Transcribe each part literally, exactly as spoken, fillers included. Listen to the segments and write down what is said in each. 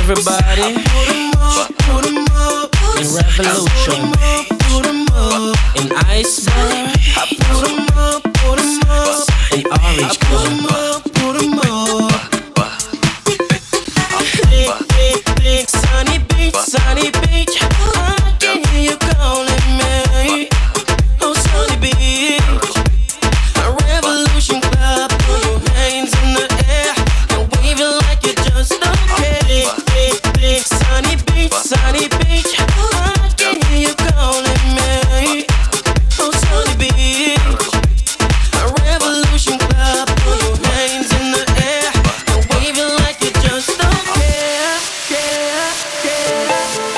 Everybody in Revolution, in Iceberg, in Orange Club. Big, big, big sunny beach, sunny beach. I can hear you calling me. Oh, sunny beach. A Revolution Club. Put your hands in the air and wave it like you just don't care. Big, big, big sunny beach, sunny beach. I can hear you calling me. Oh, sunny beach. A Revolution Club. Put your hands in the air and wave it like you just don't care. Care, care.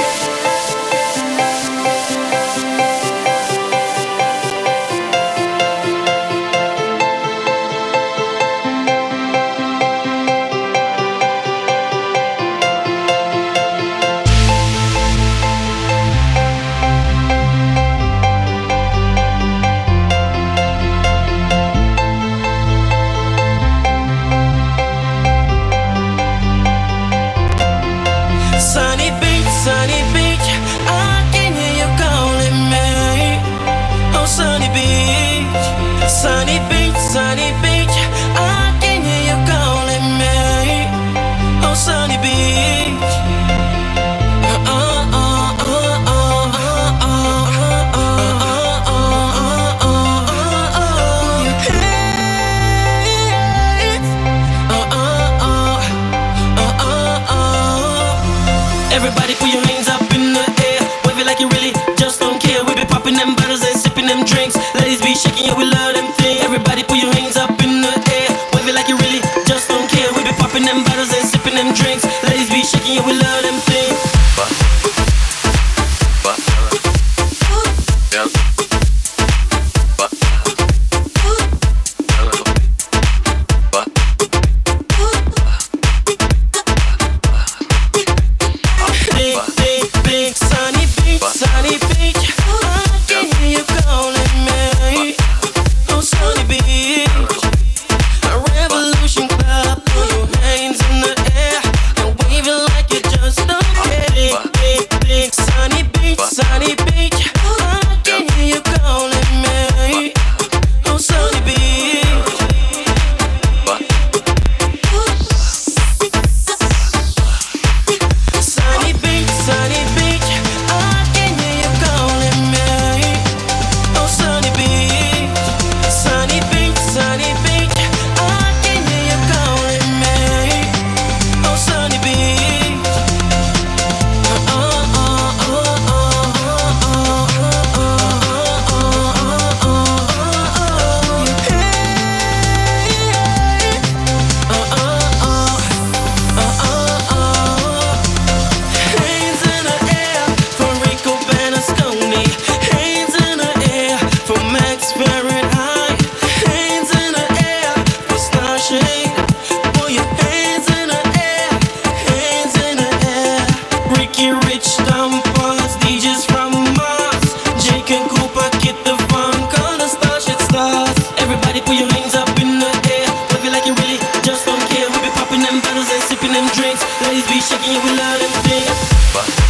Sunny beach, sunny beach, I can hear you calling me. Oh, sunny beach, sunny beach, sunny beach, I can hear you calling me. Oh, sunny beach. Uh, uh, uh, uh, uh, uh, uh, uh, uh, uh, uh. Hey, uh, uh, uh, uh, uh, uh. Everybody put your hands up in the air, wave it like you really just don't care. We be popping them bottles and sipping them drinks. Ladies be shaking, yeah, we love them things. Everybody put your hands up in the air, wave it like you really just don't care. We be popping them bottles and sipping them drinks. Ladies be shaking, yeah, we love them things. Big, big, big sunny beach, sunny beach. I can hear you calling me. Oh, sunny beach. A Revolution Club. Put your hands in the air and wave it like you just don't care. Big, big, big sunny beach, sunny beach. I can hear you calling me. Oh, sunny beach. Sunny beach, sunny beach, I can hear you calling me. Oh, sunny beach, sunny beach, sunny beach, I can hear you calling me. Oh, sunny beach. Uh, uh, uh, uh, uh, uh, uh, uh, uh, uh. Hey, uh, uh, uh, uh, uh, uh. Hands in the air for Rico Berlusconi. Hands in the air for Max Fahrenheit. Hands in the air for Starshade. Put your hands in the air. Hands in the air. Ricky Rich, Tom Pass, D Js from Mars. Jake and Cooper, Kid the Funk, all the Starship stars. Everybody put your hands up in the air. Wave it like you really just don't care. We be popping them bottles and sipping them drinks. Ladies be shaking, yeah, we love them things.